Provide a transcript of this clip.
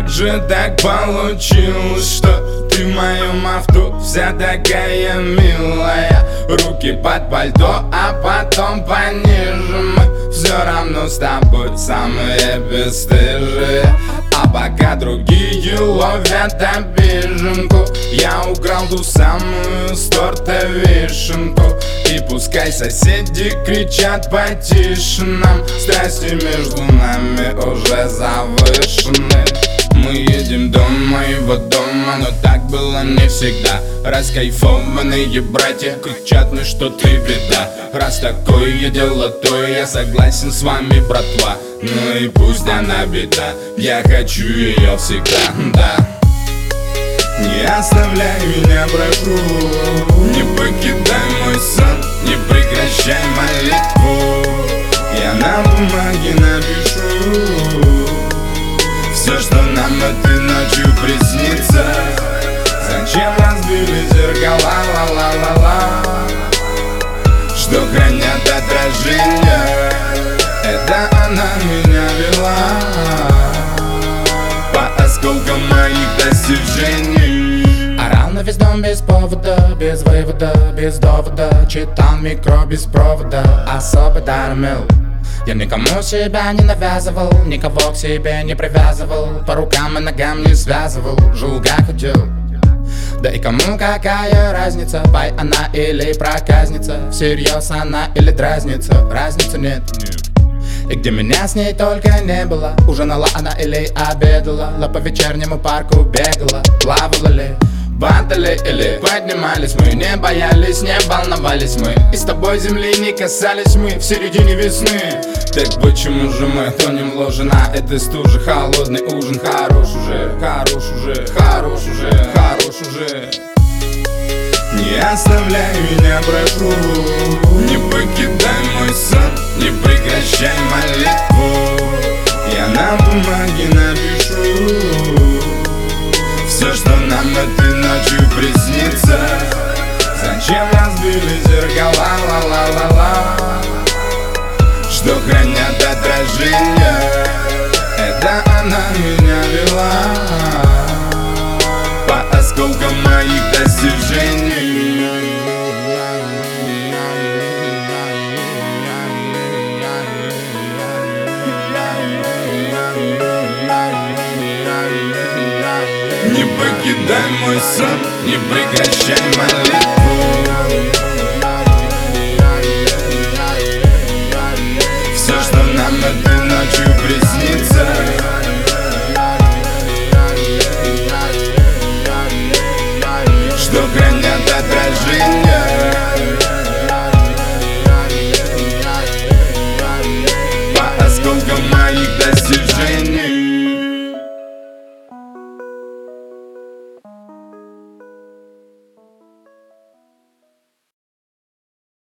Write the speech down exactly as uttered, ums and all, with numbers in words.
как же так получилось, что ты в моем авто вся такая милая? Руки под пальто, а потом пониже. Мы все равно с тобой самые бесстыжие. А пока другие ловят обиженку, я украл ту самую с торта вишенку. И пускай соседи кричат потише нам, страсти между нами уже завышены. Мы едем до моего дома, но так было не всегда. Раскайфованные братья кричат мне, что ты беда. Раз такое дело, то я согласен с вами, братва. Ну и пусть она беда, я хочу ее всегда, да. Не оставляй меня, прошу, не покидай мой сон, не прекращай молитву. Я на бумаге напишу все, что нам этой ночью приснится. Зачем разбили зеркала, ла-ла-ла-ла, что хранят отражения? Это она меня вела по осколкам моих достижений. Орал на весь дом без повода, без вывода, без довода. Читал микро без провода, особый дар имел. Я никому себя не навязывал, никого к себе не привязывал, по рукам и ногам не связывал, жил как хотел. Да и кому какая разница, пай она или проказница, всерьез она или дразнится, разницы нет. И где меня с ней только не было, ужинала она или обедала, по вечернему парку бегала, плавала ли, батали или поднимались мы, не боялись, не волновались мы, и с тобой земли не касались мы в середине весны. Так почему же мы тонем в ложе на этой стуже? Холодный ужин, хорош уже, хорош уже, хорош уже, хорош уже. Не оставляй меня, прошу, не покидай мой сон, не прекращай молитву. Я на бумаге напишу все, что нам этой ночью приснится. Зачем разбили зеркала, ла-ла-ла-ла, что хранят отражения? Это она меня вела по осколкам моих достижений. Не покидай мой сон, не прекращай молитву. Все, что нам этой ночью приснится. Что хранят отражения? По осколкам моих